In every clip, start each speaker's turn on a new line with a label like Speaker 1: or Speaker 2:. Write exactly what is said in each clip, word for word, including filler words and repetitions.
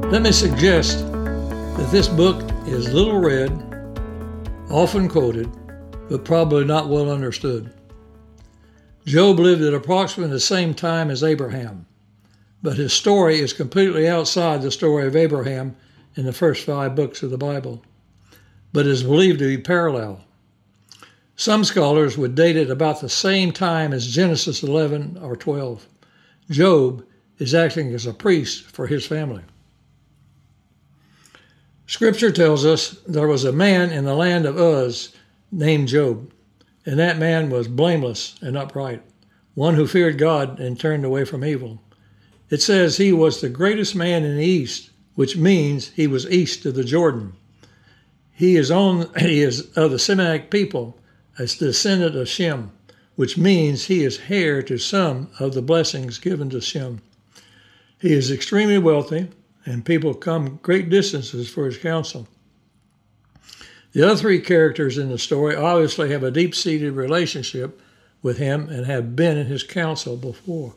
Speaker 1: Let me suggest that this book is little read, often quoted, but probably not well understood. Job lived at approximately the same time as Abraham, but his story is completely outside the story of Abraham in the first five books of the Bible, but is believed to be parallel. Some scholars would date it about the same time as Genesis eleven or twelve. Job is acting as a priest for his family. Scripture tells us there was a man in the land of Uz named Job, and that man was blameless and upright, one who feared God and turned away from evil. It says he was the greatest man in the east, which means he was east of the Jordan. He is, on, he is of the Semitic people, a descendant of Shem, which means he is heir to some of the blessings given to Shem. He is extremely wealthy, and people come great distances for his counsel. The other three characters in the story obviously have a deep-seated relationship with him and have been in his counsel before.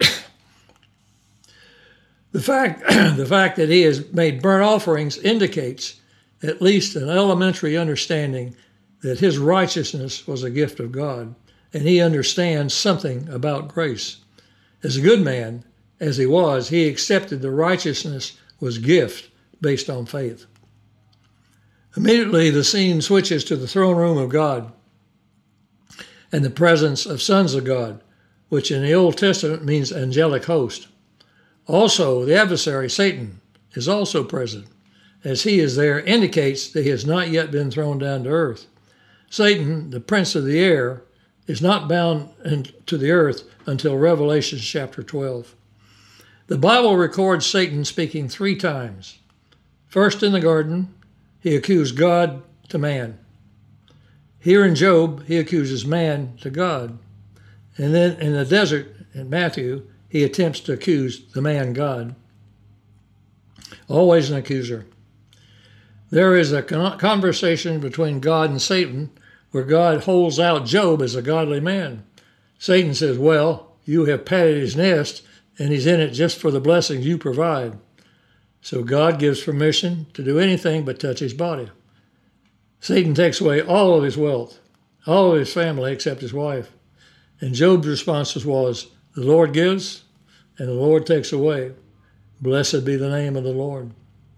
Speaker 1: The fact, the fact that he has made burnt offerings indicates at least an elementary understanding that his righteousness was a gift of God, and he understands something about grace. As a good man, as he was, he accepted the righteousness was gift based on faith. Immediately, the scene switches to the throne room of God and the presence of sons of God, which in the Old Testament means angelic host. Also, the adversary, Satan, is also present. As he is there, indicates that he has not yet been thrown down to earth. Satan, the prince of the air, is not bound to the earth until Revelation chapter twelve. The Bible records Satan speaking three times. First in the garden, he accused God to man. Here in Job, he accuses man to God. And then in the desert, in Matthew, he attempts to accuse the man God. Always an accuser. There is a conversation between God and Satan where God holds out Job as a godly man. Satan says, well, you have patted his nest, and he's in it just for the blessings you provide. So God gives permission to do anything but touch his body. Satan takes away all of his wealth, all of his family except his wife. And Job's response was, the Lord gives, and the Lord takes away. Blessed be the name of the Lord.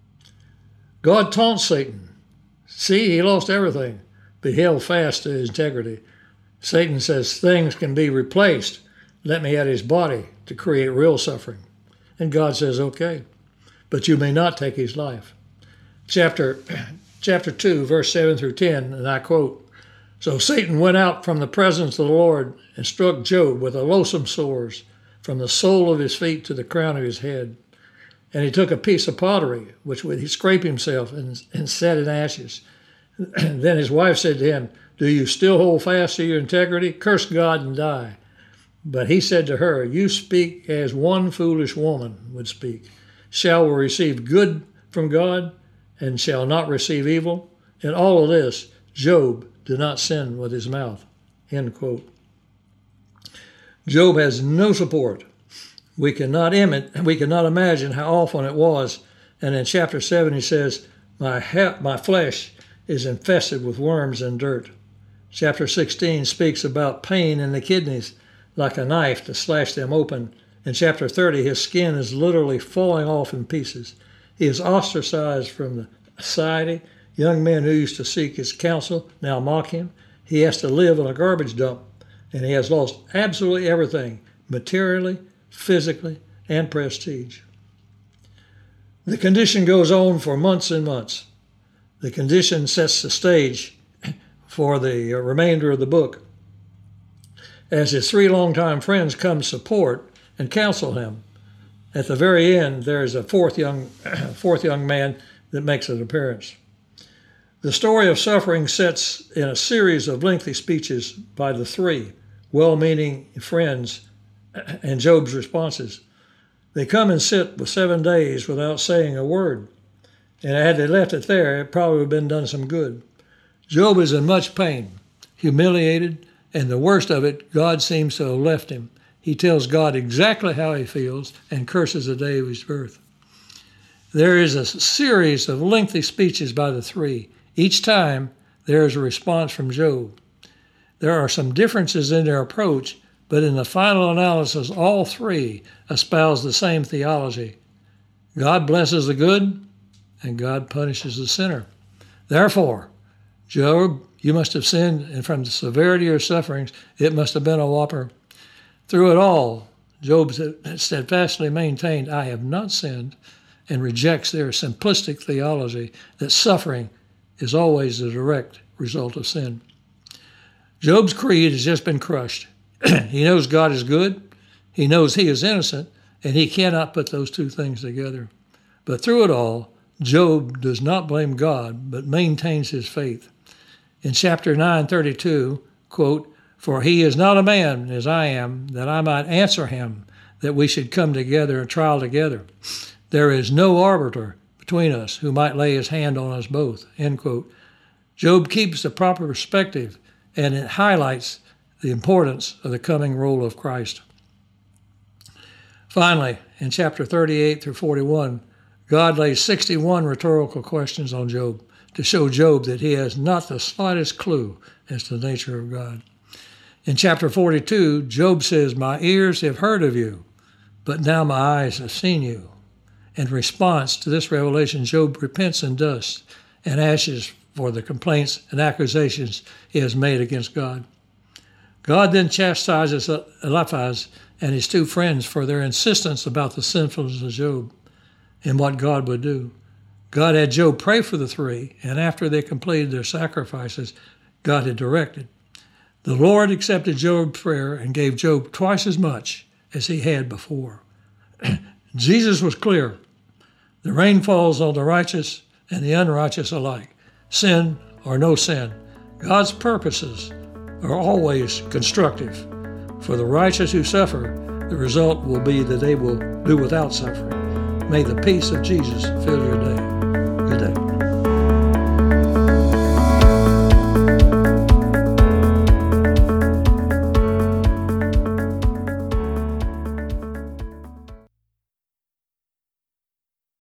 Speaker 1: God taunts Satan. See, he lost everything, but he held fast to his integrity. Satan says, things can be replaced. Let me at his body to create real suffering. And God says, okay, but you may not take his life. Chapter, chapter two, verse seven through ten, and I quote, so Satan went out from the presence of the Lord and struck Job with a loathsome sores from the sole of his feet to the crown of his head. And he took a piece of pottery, which would he scrape himself and, and set in ashes. And then his wife said to him, do you still hold fast to your integrity? Curse God and die. But he said to her, you speak as one foolish woman would speak. Shall we receive good from God and shall not receive evil? In all of this, Job did not sin with his mouth. End quote. Job has no support. We cannot, imit, we cannot imagine how often it was. And in chapter seven, he says, my, ha- my flesh is infested with worms and dirt. Chapter sixteen speaks about pain in the kidneys, like a knife to slash them open. In chapter thirty, his skin is literally falling off in pieces. He is ostracized from the society. Young men who used to seek his counsel now mock him. He has to live in a garbage dump, and he has lost absolutely everything, materially, physically, and prestige. The condition goes on for months and months. The condition sets the stage for the remainder of the book, as his three longtime friends come support and counsel him. At the very end, there is a fourth young, fourth young man that makes an appearance. The story of suffering sets in a series of lengthy speeches by the three well-meaning friends and Job's responses. They come and sit for seven days without saying a word. And had they left it there, it probably would have been done some good. Job is in much pain, humiliated, and the worst of it, God seems to have left him. He tells God exactly how he feels and curses the day of his birth. There is a series of lengthy speeches by the three. Each time, there is a response from Job. There are some differences in their approach, but in the final analysis, all three espouse the same theology. God blesses the good, and God punishes the sinner. Therefore, Job, you must have sinned, and from the severity of your sufferings, it must have been a whopper. Through it all, Job steadfastly maintained, I have not sinned, and rejects their simplistic theology that suffering is always the direct result of sin. Job's creed has just been crushed. He knows God is good, he knows he is innocent, and he cannot put those two things together. But through it all, Job does not blame God, but maintains his faith. In chapter nine thirty-two, quote, for he is not a man as I am, that I might answer him, that we should come together and trial together. There is no arbiter between us who might lay his hand on us both, end quote. Job keeps the proper perspective, and it highlights the importance of the coming role of Christ. Finally, in chapter thirty-eight through forty-one, God lays sixty-one rhetorical questions on Job to show Job that he has not the slightest clue as to the nature of God. In chapter forty-two, Job says, my ears have heard of you, but now my eyes have seen you. In response to this revelation, Job repents in dust and ashes for the complaints and accusations he has made against God. God then chastises Eliphaz and his two friends for their insistence about the sinfulness of Job and what God would do. God had Job pray for the three, and after they completed their sacrifices, God had directed. The Lord accepted Job's prayer and gave Job twice as much as he had before. Jesus was clear. The rain falls on the righteous and the unrighteous alike. Sin or no sin, God's purposes are always constructive. For the righteous who suffer, the result will be that they will do without suffering. May the peace of Jesus fill your day.